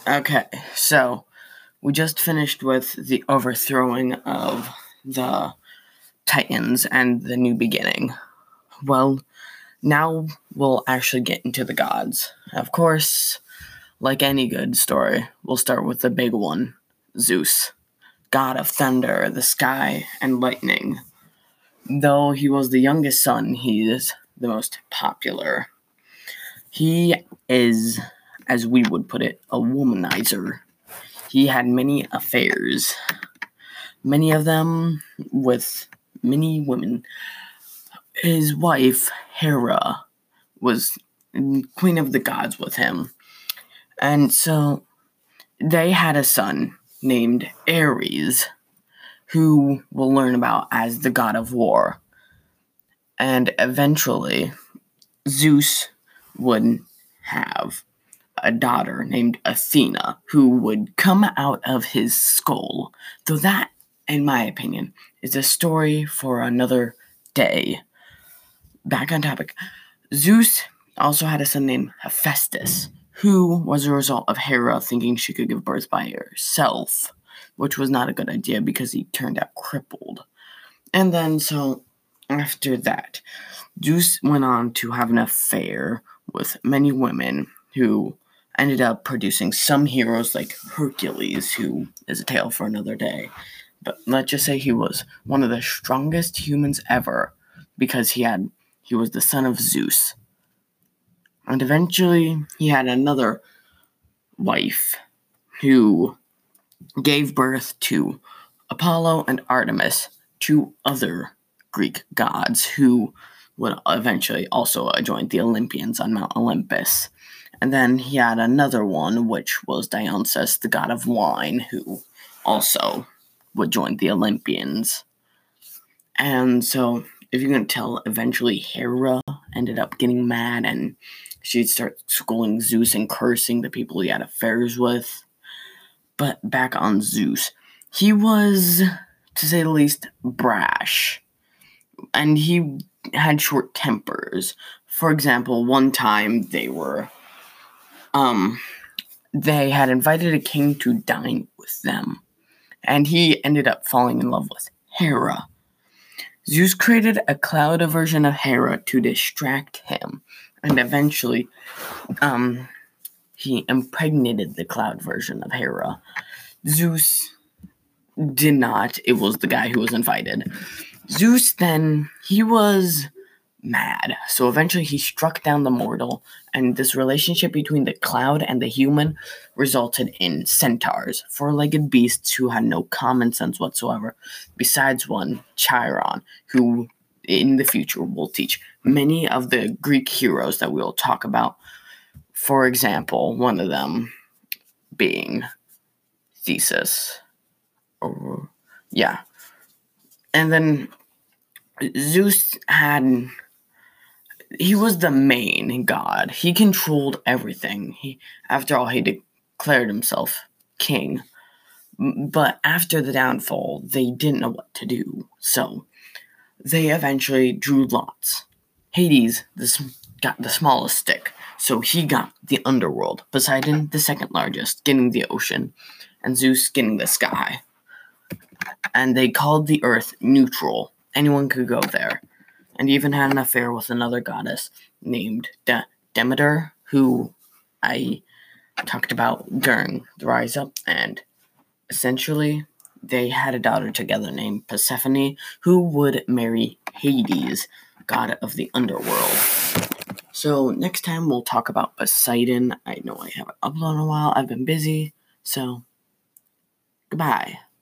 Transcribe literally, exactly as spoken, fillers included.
Okay, so we just finished with the overthrowing of the Titans and the new beginning. Well, now we'll actually get into the gods. Of course, like any good story, we'll start with the big one, Zeus, god of thunder, the sky, and lightning. Though he was the youngest son, he is the most popular. He is, as we would put it, a womanizer. He had many affairs, many of them with many women. His wife, Hera, was queen of the gods with him. And so they had a son named Ares, who we'll learn about as the god of war. And eventually, Zeus would have a daughter named Athena, who would come out of his skull. Though that, in my opinion, is a story for another day. Back on topic. Zeus also had a son named Hephaestus, who was a result of Hera thinking she could give birth by herself, which was not a good idea because he turned out crippled. And then, so, after that, Zeus went on to have an affair with many women who ended up producing some heroes like Hercules, who is a tale for another day. But let's just say he was one of the strongest humans ever because he had he was the son of Zeus. And eventually he had another wife who gave birth to Apollo and Artemis, two other Greek gods who would eventually also join the Olympians on Mount Olympus. And then he had another one, which was Dionysus, the god of wine, who also would join the Olympians. And so, if you can tell, eventually Hera ended up getting mad, and she'd start scolding Zeus and cursing the people he had affairs with. But back on Zeus, he was, to say the least, brash. And he had short tempers. For example, one time they were Um, they had invited a king to dine with them, and he ended up falling in love with Hera. Zeus created a cloud version of Hera to distract him, and eventually, um, he impregnated the cloud version of Hera. Zeus did not. It was the guy who was invited. Zeus then, he was mad. So eventually he struck down the mortal, and this relationship between the cloud and the human resulted in centaurs, four-legged beasts who had no common sense whatsoever, besides one, Chiron, who in the future will teach many of the Greek heroes that we will talk about. For example, one of them being Theseus. Or, yeah. And then Zeus had... He was the main god. He controlled everything. He, after all, he declared himself king. But after the downfall, they didn't know what to do. So they eventually drew lots. Hades this, got the smallest stick, so he got the underworld. Poseidon, the second largest, getting the ocean, and Zeus getting the sky. And they called the earth neutral. Anyone could go there. And even had an affair with another goddess named De- Demeter, who I talked about during the Rise Up, and essentially they had a daughter together named Persephone, who would marry Hades, god of the underworld. So next time we'll talk about Poseidon. I know I haven't uploaded in a while. I've been busy, so goodbye.